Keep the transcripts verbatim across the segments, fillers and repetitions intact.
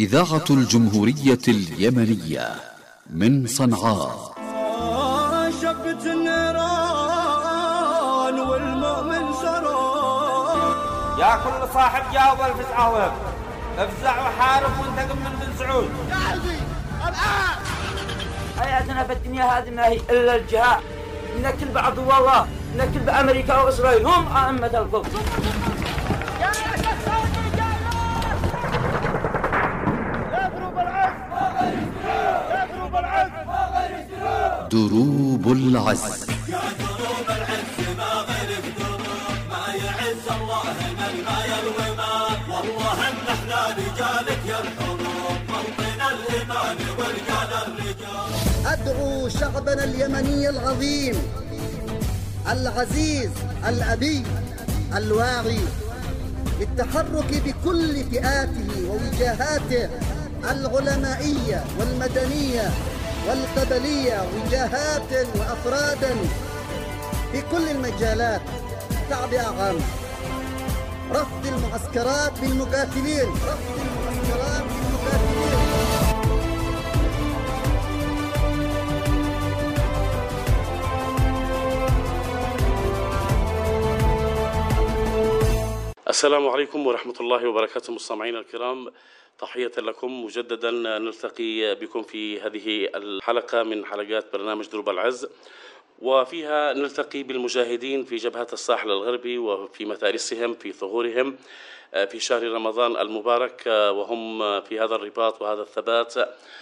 إذاعة الجمهورية اليمنية من صنعاء. شبت النيران والمؤمن سران، يا كل صاحب جاوب الفزعة وهب، افزع وحارب وانتقم من بن سعود. يا قلبي الآن حياتنا في الدنيا هذه ما هي إلا الجهاد، نكل بعض والله، نكل بأمريكا وإسرائيل هم أئمة الكفر. دروب العز. يا دروب العز ما غيرك دروب، ما يعز الله من ما يلوي ما، والله ان احنا رجالك يا الحروب، موطن الايمان ورجال الرجال. ادعو شعبنا اليمني العظيم العزيز الابي الواعي للتحرك بكل فئاته ووجاهاته العلمائيه والمدنيه والقبلية، وجاهات وأفرادا في كل المجالات، تعبئة عامة، رفض المعسكرات بالمقاتلين، رفض المعسكرات بالمقاتلين. السلام عليكم ورحمة الله وبركاته. مستمعينا الكرام، تحية لكم مجددا. نلتقي بكم في هذه الحلقة من حلقات برنامج دروب العز، وفيها نلتقي بالمجاهدين في جبهات الساحل الغربي وفي متارسهم في ثغورهم في شهر رمضان المبارك، وهم في هذا الرباط وهذا الثبات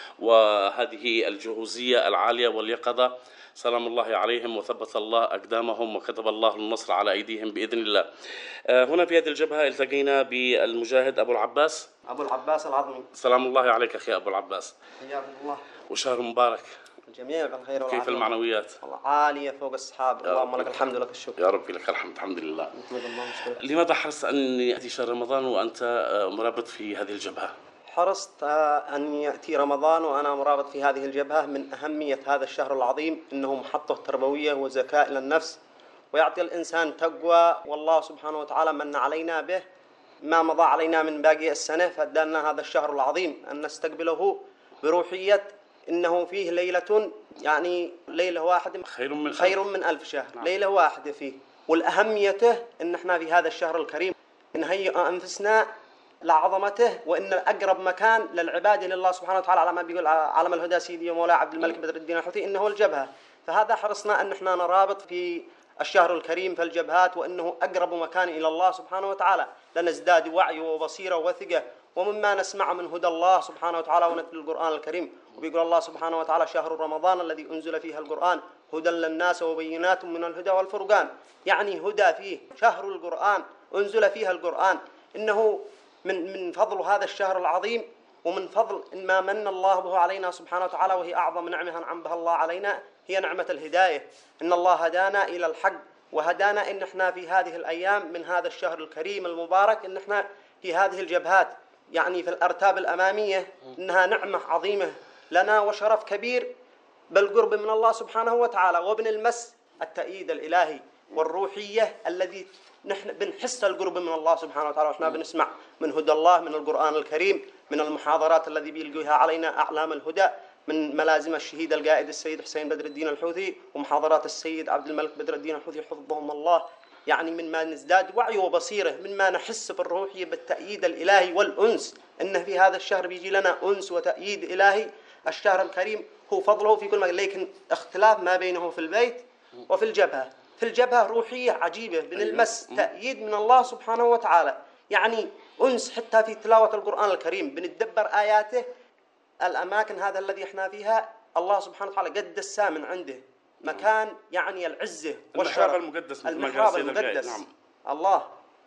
وهذه الجهوزية العالية واليقظة. سلام الله عليهم وثبت الله أقدامهم وكتب الله النصر على أيديهم بإذن الله. هنا في هذه الجبهة التقينا بالمجاهد أبو العباس أبو العباس العظمي. سلام الله عليك أخي أبو العباس. حياكم الله. وشهر مبارك. الجميع بالخير والعافية. كيف المعنويات؟ والله عالية فوق السحاب، اللهم لك الحمد ولك الشكر. يا ربي لك الحمد، الحمد لله. نحمد الله ونشكره. لماذا حرصت أن يأتي شهر رمضان وأنت مرابط في هذه الجبهة؟ حرصت أن يأتي رمضان وأنا مرابط في هذه الجبهة من أهمية هذا الشهر العظيم، إنه محطة تربوية وزكاء للنفس، ويعطي الإنسان تقوى، والله سبحانه وتعالى من علينا به ما مضى علينا من باقي السنة، فأدانا هذا الشهر العظيم أن نستقبله بروحية إنه فيه ليلة، يعني ليلة واحدة خير من خير من ألف شهر. نعم. ليلة واحدة فيه، والأهميته إن إحنا في هذا الشهر الكريم نهيئ أنفسنا لعظمته، وإن أقرب مكان للعبادة لله سبحانه وتعالى على ما بيقول علم الهدى سيدي ومولاي عبد الملك بدر الدين الحوثي إنه الجبهة. فهذا حرصنا أن إحنا نرابط في الشهر الكريم في الجبهات، وإنه أقرب مكان إلى الله سبحانه وتعالى، لنزداد وعي وبصيرة وثقة ومما نسمع من هدى الله سبحانه وتعالى ونتلو القرآن الكريم. وبيقول الله سبحانه وتعالى: شهر رمضان الذي أنزل فيه القرآن هدى للناس وبينات من الهدى والفرقان. يعني هدى فيه، شهر القرآن أنزل فيها القرآن. إنه من من فضل هذا الشهر العظيم، ومن فضل إن ما من الله به علينا سبحانه وتعالى، وهي أعظم نعمة أنعم بها الله علينا، هي نعمة الهداية. إن الله هدانا إلى الحق، وهدانا إن إحنا في هذه الأيام من هذا الشهر الكريم المبارك، إن إحنا في هذه الجبهات، يعني في الأرتاب الأمامية، إنها نعمة عظيمة لنا وشرف كبير بالقرب من الله سبحانه وتعالى، وبنلمس التأييد الإلهي والروحية الذي نحن بنحس القرب من الله سبحانه وتعالى، وإحنا بنسمع من هدى الله، من القرآن الكريم، من المحاضرات الذي بيلقيها علينا أعلام الهدى، من ملازم الشهيد القائد السيد حسين بدر الدين الحوثي، ومحاضرات السيد عبد الملك بدر الدين الحوثي حفظهم الله. يعني من ما نزداد وعي وبصيرة، من ما نحس بالروحية بالتأييد الإلهي والأنس، إنه في هذا الشهر بيجي لنا أنس وتأييد إلهي. الشهر الكريم هو فضله في كل مكان، لكن اختلاف ما بينه في البيت وفي الجبهة. في الجبهة روحية عجيبة، بنلمس تأييد من الله سبحانه وتعالى، يعني أنس حتى في تلاوة القرآن الكريم، بنتدبر آياته. الأماكن هذا الذي احنا فيها الله سبحانه وتعالى قدسها من عنده، مكان يعني العزة والشرف، المحراب المقدس، المحراب المقدس. نعم. الله.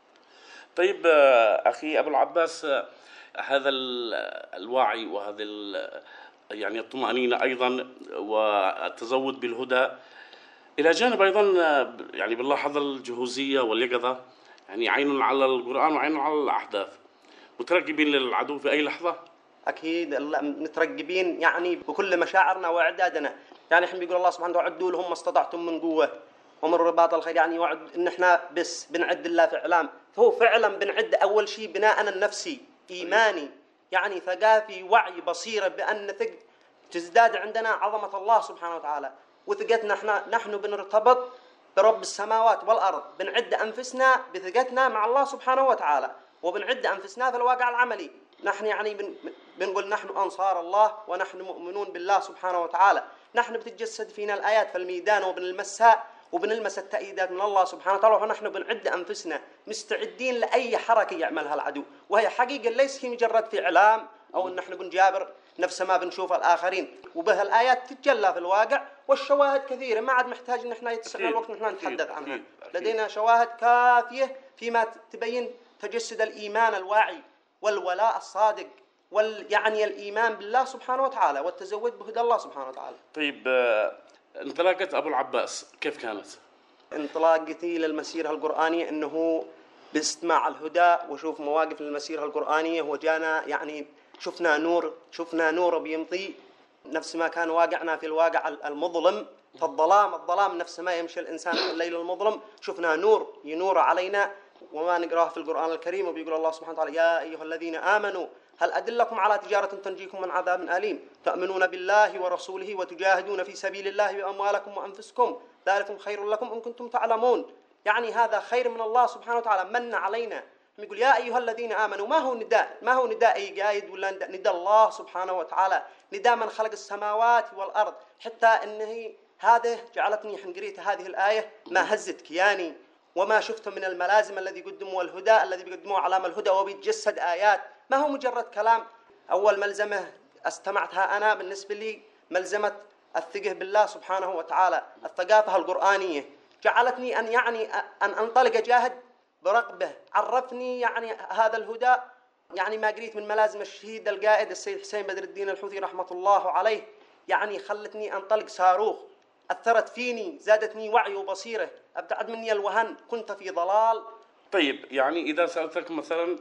طيب أخي أبو العباس، هذا الوعي وهذا يعني الطمأنينة أيضا والتزود بالهدى، إلى جانب أيضا يعني بنلاحظ الجهوزية واليقظة، يعني عين على القرآن وعين على الأحداث. مترقبين للعدو في أي لحظة؟ أكيد مترقبين، يعني بكل مشاعرنا وإعدادنا. يعني إحنا بيقول الله سبحانه وتعالى: عدوا لهم ما استطعتم من قوة ومن رباط الخير. يعني وعد إن إحنا بس بنعد الله في إعلام، فهو فعلا بنعد أول شيء بناءنا النفسي إيماني، يعني ثقافي وعي بصيرة بأن ثق تزداد عندنا عظمة الله سبحانه وتعالى وثقتنا نحن نحن بنرتبط برب السماوات والأرض، بنعد أنفسنا بثقتنا مع الله سبحانه وتعالى وبنعد أنفسنا في الواقع العملي. نحن يعني بن بنقول نحن أنصار الله ونحن مؤمنون بالله سبحانه وتعالى. نحن بتتجسد فينا الآيات في الميدان وبنلمسها وبنلمس التأييدات من الله سبحانه وتعالى ونحن بنعد أنفسنا مستعدين لأي حركة يعملها العدو، وهي حقيقة ليس هي مجرد في إعلام أو أن نحن بنجابر نفس ما بنشوف الآخرين، وبها الآيات تتجلى في الواقع والشواهد كثيرة ما عاد محتاج أن احنا يتسعنا الوقت نحن نتحدث عنها. أكيد. أكيد. لدينا شواهد كافية فيما تبين تجسد الإيمان الواعي والولاء الصادق وال يعني الإيمان بالله سبحانه وتعالى والتزود بهدى الله سبحانه وتعالى. طيب انطلاقة أبو العباس كيف كانت؟ انطلاقتي للمسيرة القرآنية أنه باستماع الهدى وشوف مواقف المسيرة القرآنية وجانا يعني شفنا نور شفنا نور بيمضي نفس ما كان واقعنا في الواقع المظلم فالظلام الظلام نفس ما يمشي الإنسان في الليل المظلم، شفنا نور ينور علينا وما نقراه في القرآن الكريم وبيقول الله سبحانه وتعالى يا أيها الذين آمنوا هل أدلكم على تجارة تنجيكم من عذاب أليم تؤمنون بالله ورسوله وتجاهدون في سبيل الله بأموالكم وأنفسكم ذلكم خير لكم إن كنتم تعلمون. يعني هذا خير من الله سبحانه وتعالى من علينا. يقول يا أيها الذين آمنوا ما هو نداء ما هو نداء أي قايد ولا نداء, نداء الله سبحانه وتعالى نداء من خلق السماوات والأرض. حتى إنه هذا جعلتني حين قريت هذه الآية ما هزت كياني وما شفت من الملازم الذي قدموا الهدى الذي بيقدموا علامة الهدى وبيتجسد آيات ما هو مجرد كلام. أول ملزمة استمعتها أنا بالنسبة لي ملزمة الثقة بالله سبحانه وتعالى الثقافة القرآنية جعلتني أن يعني أن أنطلق أجاهد برغبة. عرفني يعني هذا الهدى يعني ما قريت من ملازم الشهيد القائد السيد حسين بدر الدين الحوثي رحمة الله عليه يعني خلتني أنطلق صاروخ أثرت فيني زادتني وعي وبصيرة أبتعد مني الوهن كنت في ضلال. طيب يعني إذا سألتك مثلا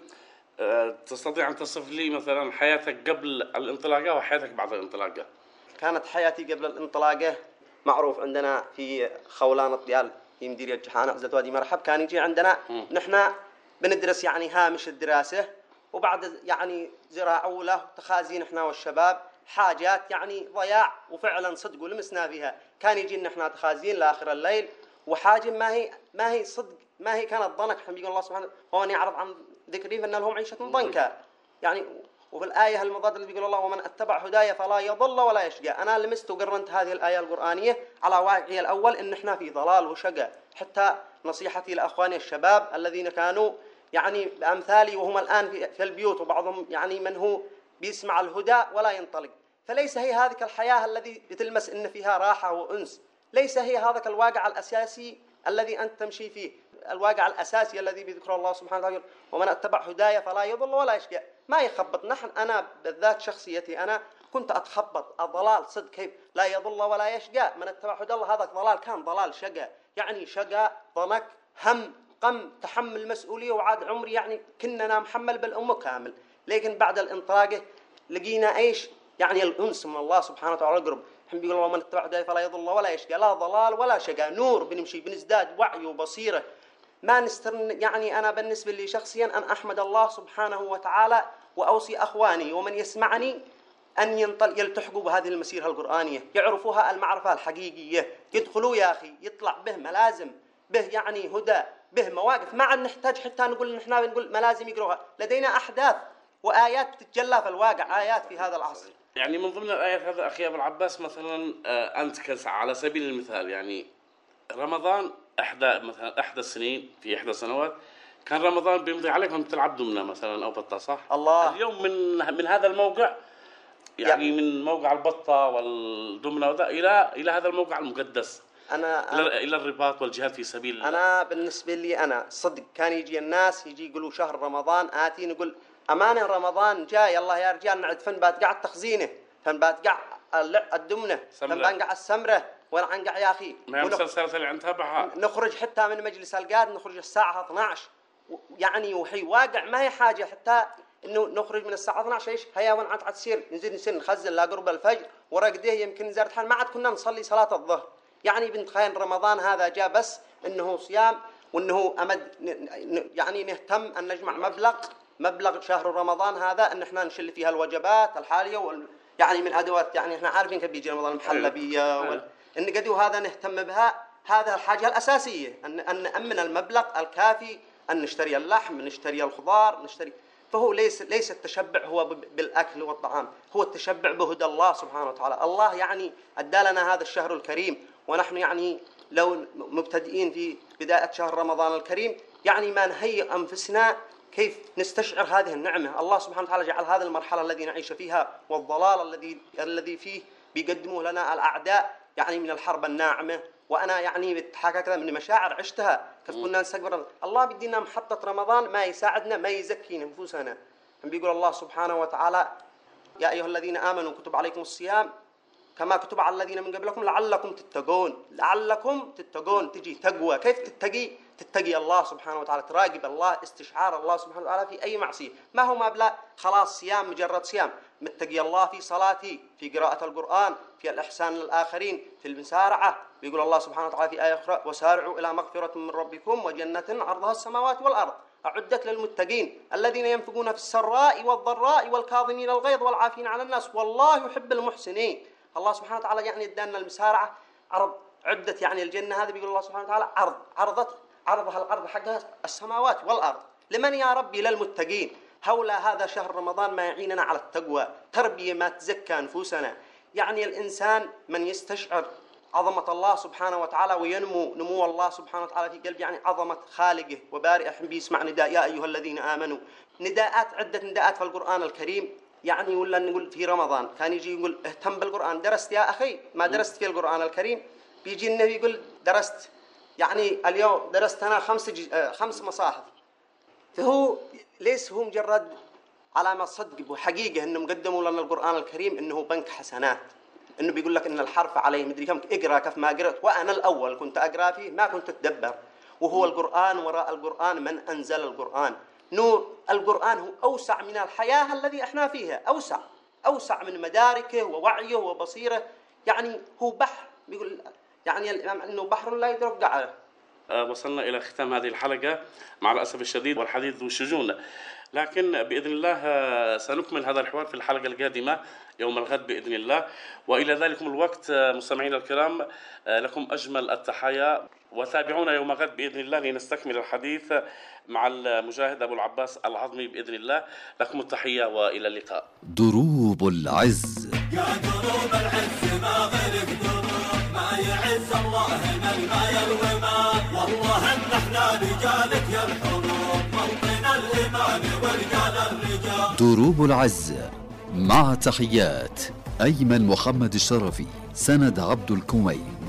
تستطيع أن تصف لي مثلا حياتك قبل الانطلاقة وحياتك بعد الانطلاقة؟ كانت حياتي قبل الانطلاقة معروف عندنا في خولان الطيال في مديرية جحانة عزة وادي مرحب كان يجي عندنا م. نحن بندرس يعني هامش الدراسة وبعد يعني زراعة أولى تخازين احنا والشباب حاجات يعني ضياع وفعلا صدق ولمسنا فيها. كان يجينا احنا تخازين لآخر الليل وحاجة ما هي ما هي صدق ما هي كانت ضنك. حمد الله سبحانه ومن يعرض عن ذكري فإن لهم عيشة ضنكا يعني. وفي الآية المضاد اللي بيقول الله ومن اتبع هدايا فلا يضل ولا يشقى. أنا لمست وقرنت هذه الآية القرآنية على واقعي الأول إن إحنا في ضلال وشقى. حتى نصيحتي لأخواني الشباب الذين كانوا يعني بأمثالي وهم الآن في البيوت وبعضهم يعني من هو بيسمع الهدى ولا ينطلق. فليس هي هذه الحياة الذي بتلمس إن فيها راحة وأنس. ليس هي هذا الواقع الأساسي الذي أنت تمشي فيه. الواقع الأساسي الذي بذكر الله سبحانه وتعالى ومن اتبع هدايا فلا يضل ولا يشقى. ما يخبط. نحن أنا بالذات شخصيتي أنا كنت أتخبط الضلال صدق كيف لا يضل ولا يشقى. من اتبع هدى الله هذا الضلال كان ضلال شقى يعني شقى ضنك هم قم تحمل مسؤولية وعاد عمري يعني كنا محمل بالأم كامل. لكن بعد الانطلاقة لقينا إيش يعني الأنس من الله سبحانه وتعالى القرب. الحين بيقول الله من اتبع هدايا فلا يضل ولا يشقى. لا ضلال ولا شقى نور بنمشي بنزداد وعي وبصيرة ما نسترن. يعني أنا بالنسبة لي شخصيا أن أحمد الله سبحانه وتعالى وأوصي أخواني ومن يسمعني أن ينطل يلتحقوا بهذه المسيرة القرآنية يعرفوها المعرفة الحقيقية يدخلوا يا أخي يطلع به ملازم به يعني هدى به مواقف ما عاد نحتاج حتى نقول نحن بنقول ملازم يقروها. لدينا أحداث وآيات تتجلى في الواقع آيات في هذا العصر. يعني من ضمن الآيات هذا أخي أبو العباس مثلا أنت كسع على سبيل المثال يعني رمضان إحدى مثلا إحدى السنين في إحدى السنوات كان رمضان بيمضي عليكم بتلعب دومنا مثلا أو بطة صح؟ الله. اليوم من من هذا الموقع يعني يا. من موقع البطة والدومنا وذا إلى إلى هذا الموقع المقدس أنا إلى إلى الرباط والجهاد في سبيل الله. أنا بالنسبة لي أنا صدق كان يجي الناس يجي يقولوا شهر رمضان آتي نقول أمانة رمضان جاي الله يا رجال نعد فن باتقع التخزينه فن باتقع الدمنة فن بانقع السمرة وأنا عنقع يا أخي ما مسلسلات اللي نتابعها نخرج حتى من مجلس القاد نخرج الساعة اثنتي عشر يعني وحي واقع ما هي حاجة حتى إنه نخرج من الساعة اثنتي عشر إيش هيا ونعد عد تصير نزيد نصير نخزن لا قرب الفجر ورقده يمكن زارت حال ما عاد كنا نصلي صلاة الظهر. يعني بنتخيل رمضان هذا جاء بس إنه صيام وإنه أمد يعني نهتم أن نجمع مبلغ مبلغ شهر رمضان هذا ان احنا نشل فيها الوجبات الحاليه وال... يعني من ادوات، يعني احنا عارفين كيف بيجي رمضان المحلبيه وال... ان قد هذا نهتم بها، هذا الحاجه الاساسيه ان ان نامن المبلغ الكافي ان نشتري اللحم، نشتري الخضار، نشتري. فهو ليس ليس التشبع هو بالاكل والطعام، هو التشبع بهدى الله سبحانه وتعالى. الله يعني ادى لنا هذا الشهر الكريم، ونحن يعني لو مبتدئين في بدايه شهر رمضان الكريم يعني ما نهيئ انفسنا كيف نستشعر هذه النعمه. الله سبحانه وتعالى جعل هذه المرحله التي نعيش فيها والضلال الذي الذي فيه بيقدموه لنا الاعداء يعني من الحرب الناعمه. وانا يعني بتحكى كذا من مشاعر عشتها كيف كنا نستقبل الله بدينا محطه رمضان ما يساعدنا ما يزكي نفوسنا. بيقول الله سبحانه وتعالى يا ايها الذين امنوا كتب عليكم الصيام كما كتب على الذين من قبلكم لعلكم تتقون. لعلكم تتقون تجي تقوى. كيف تتقي؟ تتقي الله سبحانه وتعالى، تراقب الله، استشعار الله سبحانه وتعالى في أي معصية. ما هو ما بلا خلاص صيام مجرد صيام، متقي الله في صلاتي، في قراءة القرآن، في الإحسان للآخرين، في المسارعة. بيقول الله سبحانه وتعالى في آية أخرى وسارعوا إلى مغفرة من ربكم وجنة عرضها السماوات والأرض أعدت للمتقين الذين ينفقون في السراء والضراء والكاظمين الغيظ والعافين عن الناس والله يحب المحسنين. الله سبحانه وتعالى يعني ادانا المسارعة عرض عدت يعني الجنة هذه. بيقول الله سبحانه وتعالى عرض عرضت عرضها العرض حقها السماوات والأرض. لمن يا ربي؟ للمتقين. هؤلاء هذا شهر رمضان ما يعيننا على التقوى، تربية ما تزكى نفوسنا. يعني الإنسان من يستشعر عظمة الله سبحانه وتعالى وينمو نمو الله سبحانه وتعالى في قلب يعني عظمة خالقه وبارئه بيسمع نداء يا أيها الذين آمنوا. نداءات عدة نداءات في القرآن الكريم. يعني ولا نقول في رمضان كان يجي يقول اهتم بالقرآن، درست يا أخي ما درست في القرآن الكريم؟ بيجي النبي يقول درست يعني اليوم درست أنا خمس جي... خمس مصاحف. فهو ليس هو مجرد علامة صدق وحقيقة إنهم قدموا لنا القرآن الكريم إنه بنك حسنات، إنه بيقول لك إن الحرف عليه مدري كم اقرأ كيف ما قرأت. وأنا الأول كنت أقرأ فيه ما كنت أتدبر. وهو القرآن وراء القرآن من أنزل القرآن. نور القرآن هو أوسع من الحياة الذي إحنا فيها، أوسع أوسع من مداركه ووعيه وبصيره. يعني هو بحر، بيقول يعني الإمام إنه بحر لا يدرك قعره. وصلنا إلى ختام هذه الحلقة مع الأسف الشديد والحديث ذو شجون، لكن بإذن الله سنكمل هذا الحوار في الحلقة القادمة يوم الغد بإذن الله. وإلى ذلكم الوقت مستمعينا الكرام لكم أجمل التحايا، وتابعونا يوم غد بإذن الله لنستكمل الحديث مع المجاهد أبو العباس العظمي بإذن الله. لكم التحية وإلى اللقاء. دروب العز يا دروب العز ما غيرك دروب ما يعز الله من ما يلوي ما والله ان احنا رجالك يا الحروب موطن الايمان ورجال الرجال. دروب العز مع تحيات أيمن محمد الشرفي، سند عبد الكومين.